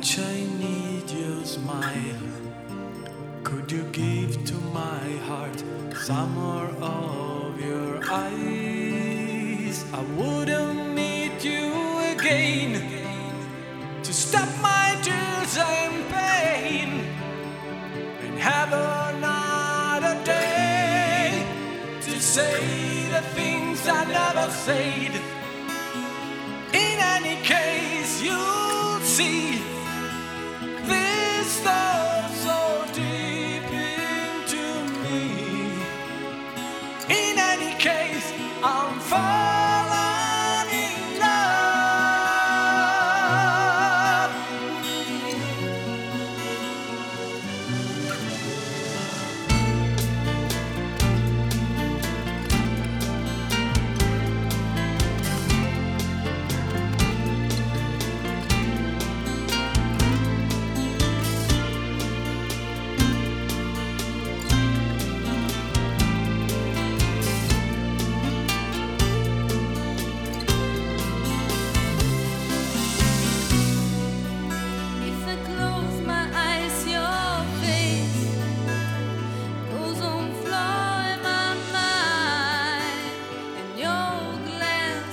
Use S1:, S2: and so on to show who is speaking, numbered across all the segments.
S1: much I need your smile. Could you give to my heart some more of your eyes? I wouldn't meet you again to stop my tears and pain and have another day to say the things I never said. In any case, you'll see this love so deep into me. In any case, I'm falling in love.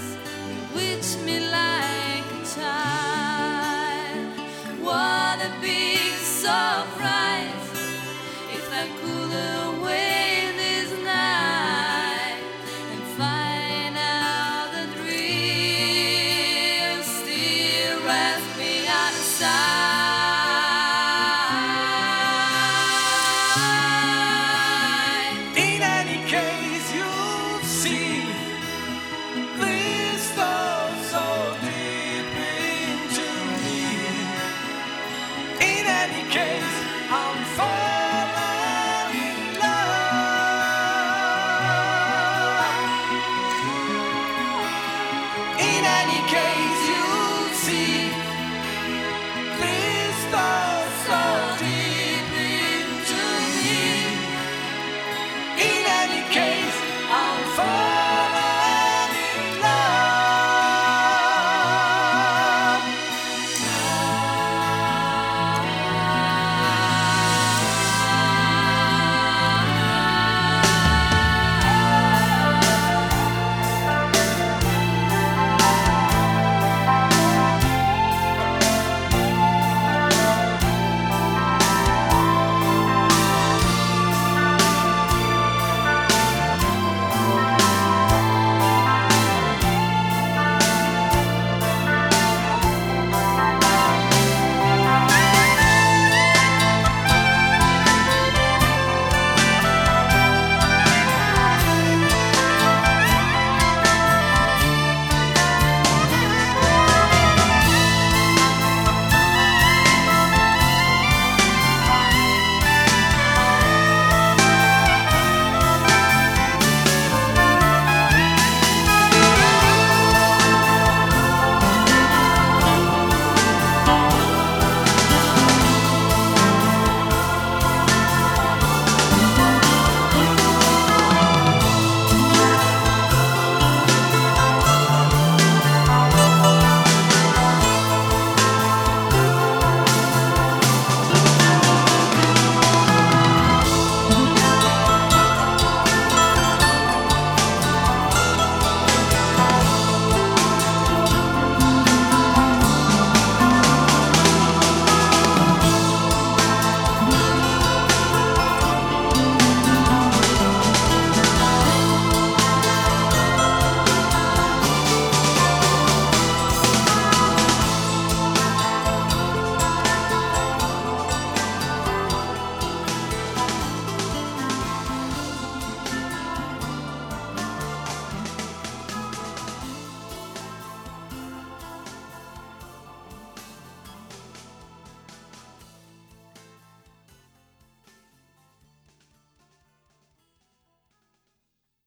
S2: Me like a child, wanna be